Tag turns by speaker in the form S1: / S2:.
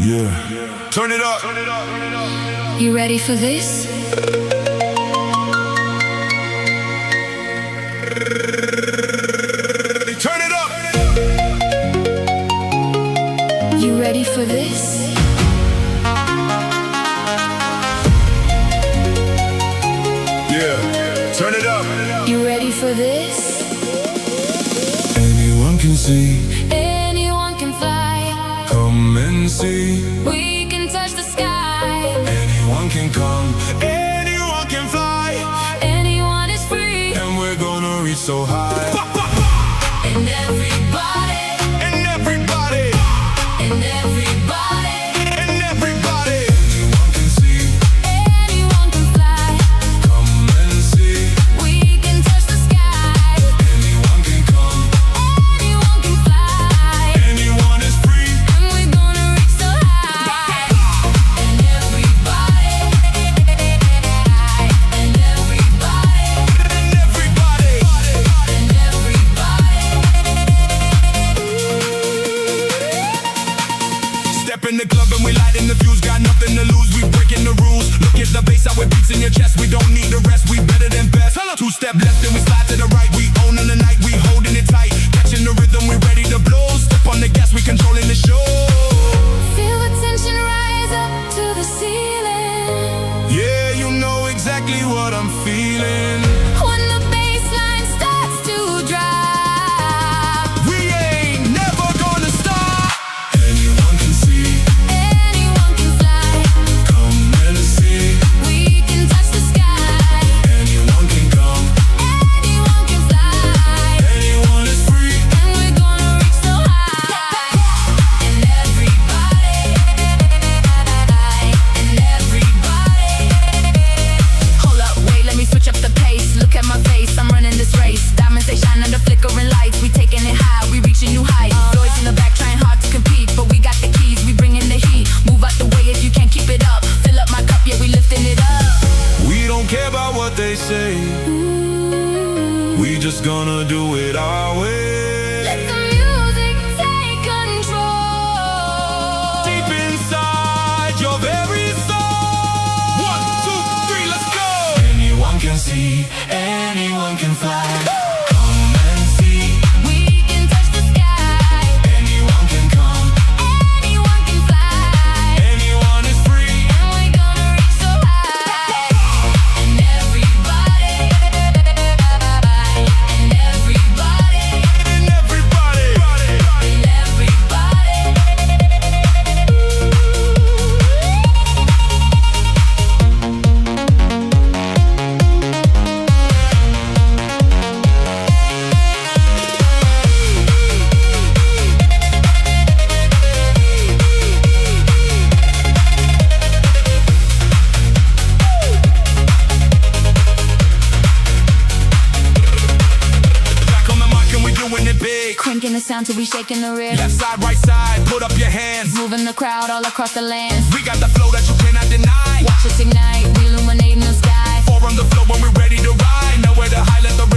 S1: Yeah. Turn it up.
S2: You ready for this?
S1: Turn it up.
S2: You ready for this?
S1: Yeah. Turn it up.
S2: You ready for this?
S1: Anyone can see,
S2: Anyone can fly.
S1: come and see.
S2: We can touch the sky.
S1: Anyone can come, anyone can fly.
S2: Anyone is free.
S1: And we're gonna reach so high.
S2: And everybody,
S1: And everybody,
S2: and everybody,
S1: and everybody. Anyone can see,
S2: anyone can fly.
S1: come and see.
S2: We can touch the sky.
S1: Anyone can come,
S2: Anyone can fly.
S1: anyone is free.
S2: And we're gonna reach so high. And everybody, and everybody,
S1: And everybody,
S2: and everybody.
S1: step in the club and we lighting the fuse. Got nothing to lose, we breaking the rules. Look at the bass, how it beats in your chest. We don't need the rest, we better than best. Two-step left and we slide to the right. We owning the night, we holding it tight. Catching the rhythm, we ready to blow. Step on the gas, we controlling the show.
S2: Feel the tension rise up to the ceiling.
S1: Yeah, you know exactly what I'm feeling.
S2: When the bass line starts to drop.
S1: We ain't never gonna stop. Anyone can see,
S2: Anyone can fly.
S1: come and see.
S2: We can touch the sky.
S1: Anyone can come,
S2: Anyone can fly.
S1: anyone is free.
S2: And we're gonna reach so high. And everybody, and everybody. Hold up, wait, let me switch up the pace. Look at my face, I'm running this race. Diamonds, they shine under flickering lights. We taking it high, we reaching new heights. Boys in the back trying hard to compete, but we got the keys, we bringing the heat. Move out the way if you can't keep it up. Fill up my cup, yeah, we lifting it up.
S1: We don't care about what they say. We just gonna do it our way.
S2: Let the music take control.
S1: Deep inside your very soul. 1, 2, 3, let's go. Anyone can see, anyone can fly. Come and see.
S2: We can touch the sky.
S1: Anyone can come,
S2: Anyone can fly.
S1: anyone is free.
S2: And we're gonna reach so high. And everybody, and everybody,
S1: And everybody,
S2: and everybody.
S1: back on the mic and we doing it big.
S2: Cranking the sound till we shaking the rear.
S1: Left side, right side, put up your hands.
S2: Moving the crowd all across the land.
S1: We got the flow that you cannot deny.
S2: Watch us ignite, we illuminating the sky.
S1: Four on the floor when we're ready to ride. Nowhere to hide, let the